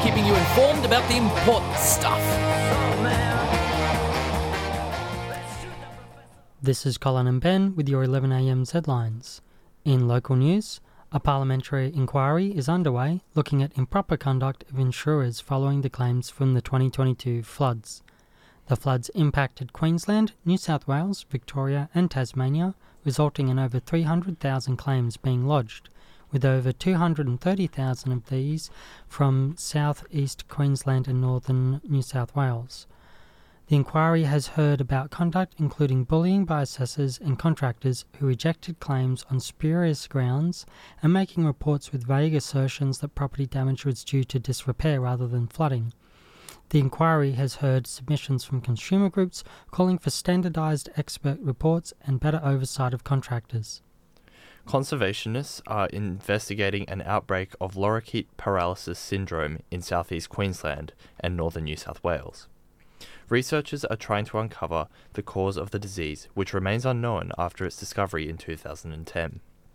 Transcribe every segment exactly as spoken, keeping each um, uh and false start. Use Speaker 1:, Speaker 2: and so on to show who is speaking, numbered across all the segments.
Speaker 1: keeping you informed about the important stuff.
Speaker 2: This is Colin and Ben with your eleven a m headlines. In local news, a parliamentary inquiry is underway looking at improper conduct of insurers following the claims from the twenty twenty-two floods. The floods impacted Queensland, New South Wales, Victoria and Tasmania, resulting in over three hundred thousand claims being lodged, with over two hundred thirty thousand of these from South East Queensland and Northern New South Wales. The inquiry has heard about conduct including bullying by assessors and contractors who rejected claims on spurious grounds and making reports with vague assertions that property damage was due to disrepair rather than flooding. The inquiry has heard submissions from consumer groups calling for standardised expert reports and better oversight of contractors.
Speaker 3: Conservationists are investigating an outbreak of lorikeet paralysis syndrome in southeast Queensland and northern New South Wales. Researchers are trying to uncover the cause of the disease, which remains unknown after its discovery in two thousand ten.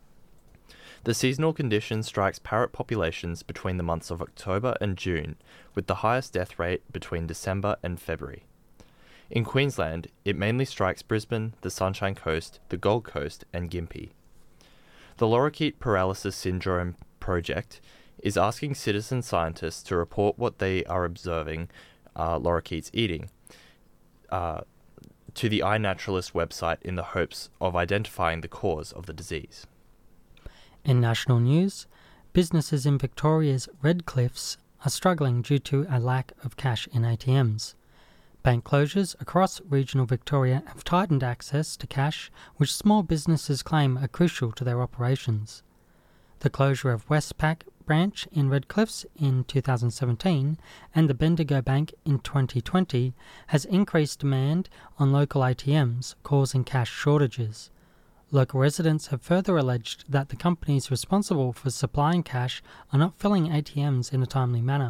Speaker 3: The seasonal condition strikes parrot populations between the months of October and June, with the highest death rate between December and February. In Queensland, it mainly strikes Brisbane, the Sunshine Coast, the Gold Coast and Gympie. The Lorikeet Paralysis Syndrome Project is asking citizen scientists to report what they are observing uh, lorikeets eating uh, to the iNaturalist website in the hopes of identifying the cause of the disease.
Speaker 2: In national news, businesses in Victoria's Redcliffs are struggling due to a lack of cash in A T Ms. Bank closures across regional Victoria have tightened access to cash, which small businesses claim are crucial to their operations. The closure of Westpac branch in Redcliffs in two thousand seventeen and the Bendigo Bank in twenty twenty has increased demand on local A T Ms, causing cash shortages. Local residents have further alleged that the companies responsible for supplying cash are not filling A T Ms in a timely manner.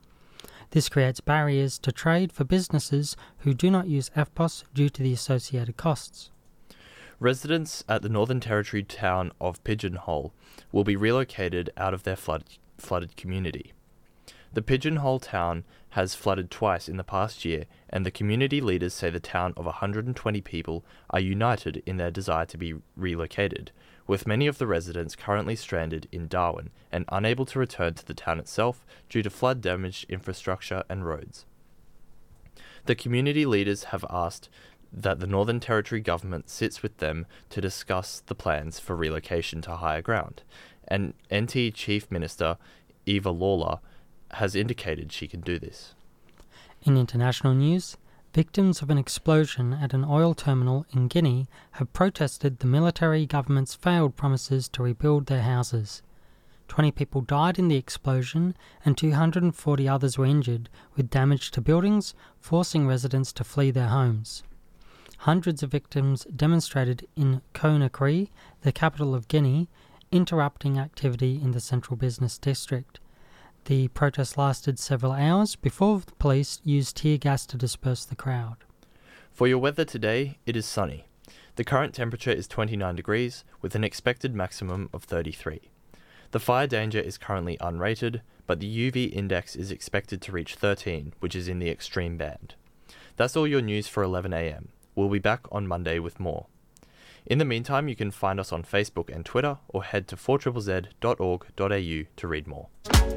Speaker 2: This creates barriers to trade for businesses who do not use F P O S due to the associated costs.
Speaker 3: Residents at the Northern Territory town of Pigeonhole will be relocated out of their flood, flooded community. The Pigeonhole town has flooded twice in the past year, and the community leaders say the town of one hundred twenty people are united in their desire to be relocated, with many of the residents currently stranded in Darwin and unable to return to the town itself due to flood-damaged infrastructure and roads. The community leaders have asked that the Northern Territory government sits with them to discuss the plans for relocation to higher ground, and N T Chief Minister Eva Lawler has indicated she can do this.
Speaker 2: In international news, victims of an explosion at an oil terminal in Guinea have protested the military government's failed promises to rebuild their houses. Twenty people died in the explosion and two hundred forty others were injured, with damage to buildings, forcing residents to flee their homes. Hundreds of victims demonstrated in Conakry, the capital of Guinea, interrupting activity in the central business district. The protest lasted several hours before the police used tear gas to disperse the crowd.
Speaker 3: For your weather today, it is sunny. The current temperature is twenty-nine degrees, with an expected maximum of thirty-three. The fire danger is currently unrated, but the U V index is expected to reach thirteen, which is in the extreme band. That's all your news for eleven a m. We'll be back on Monday with more. In the meantime, you can find us on Facebook and Twitter, or head to four Z Z Z dot org dot a u to read more.